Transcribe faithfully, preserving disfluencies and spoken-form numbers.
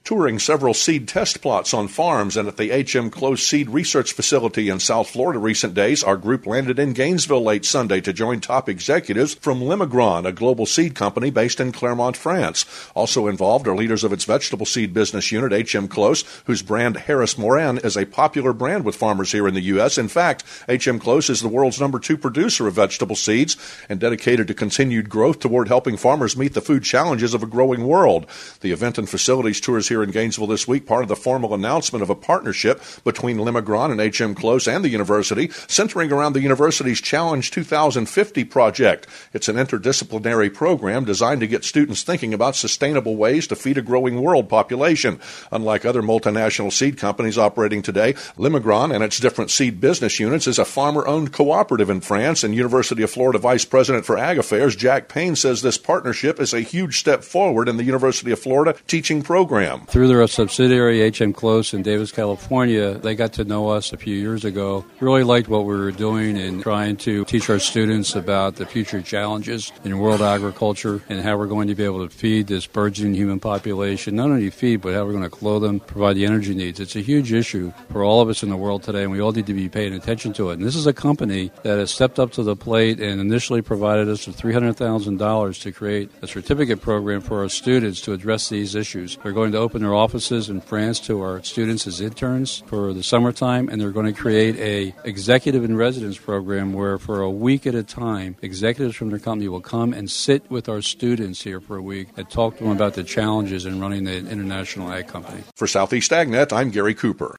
Touring several seed test plots on farms and at the H M Close Seed Research Facility in South Florida recent days, our group landed in Gainesville late Sunday to join top executives from Limigran, a global seed company based in Clermont, France. Also involved are leaders of its vegetable seed business unit, H M Close, whose brand Harris Moran is a popular brand with farmers here in the U S. In fact, H M Close is the world's number two producer of vegetable seeds and dedicated to continued growth toward helping farmers meet the food challenges of a growing world. The event and facilities tours here in Gainesville this week, part of the formal announcement of a partnership between Limigran and H M Close and the university, centering around the university's Challenge two thousand fifty project. It's an interdisciplinary program designed to get students thinking about sustainable ways to feed a growing world population. Unlike other multinational seed companies operating today, Limigran and its different seed business units is a farmer-owned cooperative in France, and University of Florida Vice President for Ag Affairs Jack Payne says this partnership is a huge step forward in the University of Florida teaching program. Through their subsidiary, H M Close in Davis, California, they got to know us a few years ago. Really liked what we were doing and trying to teach our students about the future challenges in world agriculture and how we're going to be able to feed this burgeoning human population. Not only feed, but how we're going to clothe them, provide the energy needs. It's a huge issue for all of us in the world today, and we all need to be paying attention to it. And this is a company that has stepped up to the plate and initially provided us with three hundred thousand dollars to create a certificate program for our students to address these issues. They're going to open their offices in France to our students as interns for the summertime, and they're going to create a executive in residence program where for a week at a time, executives from their company will come and sit with our students here for a week and talk to them about the challenges in running the international ag company. For Southeast AgNet, I'm Gary Cooper.